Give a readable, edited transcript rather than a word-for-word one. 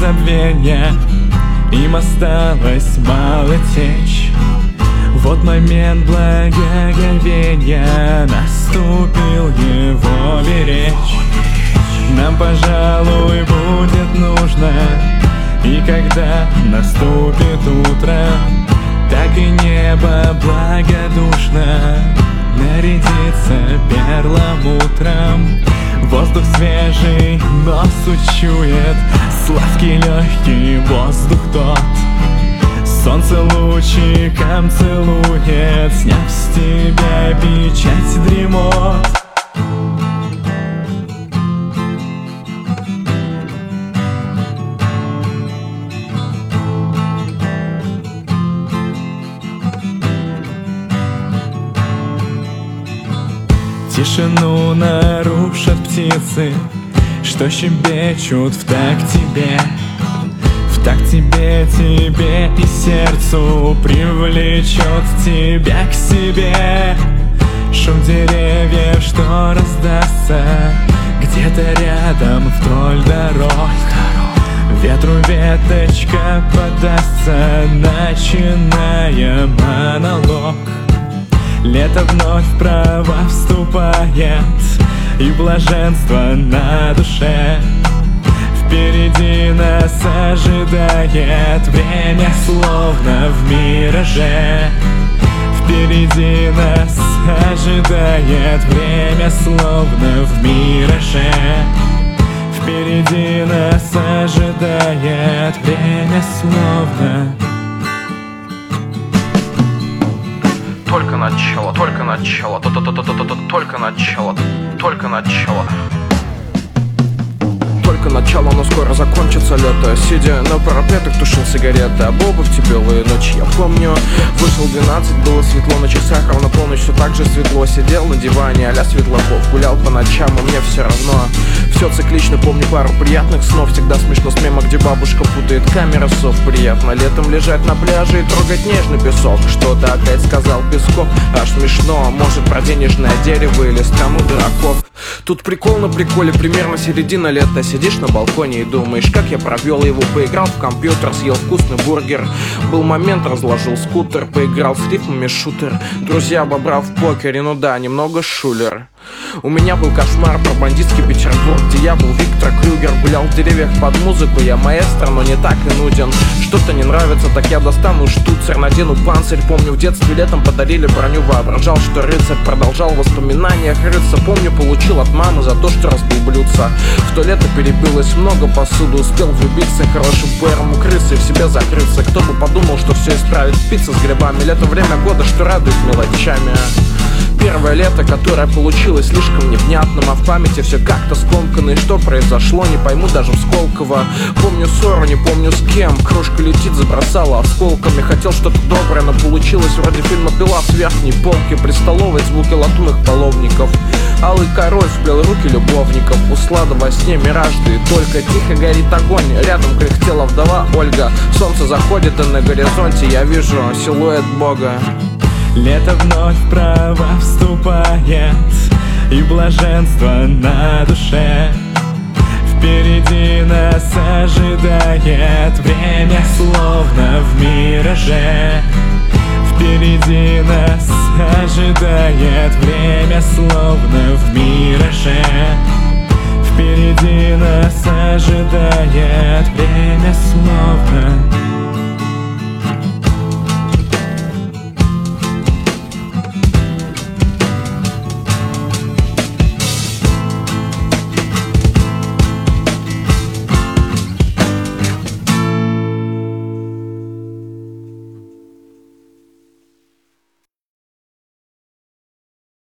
забвения, им осталось мало течь. Вот момент благоговения, наступил его беречь. Нам, пожалуй, будет нужно, и когда наступит утро, так и небо благодушно нарядится перламутром. Воздух свежий, нос учует, сладкий легкий воздух тот. Солнце лучиком целует, сняв с тебя печать дремот. Тишину нарушат птицы, что щебечут в такт тебе. В такт тебе, тебе и сердцу привлечет тебя к себе. Шум деревьев, что раздастся где-то рядом вдоль дорог. Ветру веточка подастся, начиная монолог. Лето вновь в права вступает, и блаженство на душе. Впереди нас ожидает время, словно в мираже. Впереди нас ожидает время, словно в мираже. Впереди нас ожидает время, словно... Только начало, только начало, только начало, только начало. Только начало, но скоро закончится лето. Сидя на парапетах, тушил сигареты об обувь, теплые ночи, я помню. Вышел 12, было светло на часах, ровно полночь, все так же светло. Сидел на диване а-ля Светлаков, гулял по ночам, и мне все равно. Все циклично, помню пару приятных снов. Всегда смешно с мема, где бабушка путает камеры сов. Приятно летом лежать на пляже и трогать нежный песок. Что-то опять сказал Песков, аж смешно. Может про денежное дерево или страну дураков. Тут прикол на приколе, примерно середина лета. Сидишь на балконе и думаешь, как я провел его. Поиграл в компьютер, съел вкусный бургер. Был момент, разложил скутер, поиграл с рифмами шутер. Друзья обобрал в покере, ну да, немного шулер. У меня был кошмар про бандитский Петербург, где я был Виктор Крюгер. Гулял в деревьях под музыку, я маэстро, но не так и нуден. Что-то не нравится, так я достану штуцер, надену панцирь. Помню, в детстве летом подарили броню, воображал, что рыцарь. Продолжал в воспоминаниях рыться. Помню, получил от мамы за то, что разбил блюдца. В то лето перебилось много посуды, успел влюбиться хорошим пэром у крысы и в себе закрыться. Кто бы подумал, что все исправит пицца с грибами. Лето время года, что радует мелочами. Первое лето, которое получилось слишком невнятным, а в памяти все как-то скомкано. И что произошло, не пойму даже в Сколково. Помню ссору, не помню с кем. Кружка летит, забросала осколками. Хотел что-то доброе, но получилось вроде фильма «Пила» с верхней полки. При столовой звуки латунных половников. Алый король сплел руки любовников. Услада во сне мираж, да и только тихо горит огонь. Рядом кряхтела вдова Ольга. Солнце заходит, и на горизонте я вижу силуэт Бога. Лето вновь в права вступает, и блаженство на душе. Впереди нас ожидает время, словно в мираже. Впереди нас ожидает время, словно в мираже. Впереди нас ожидает время, словно...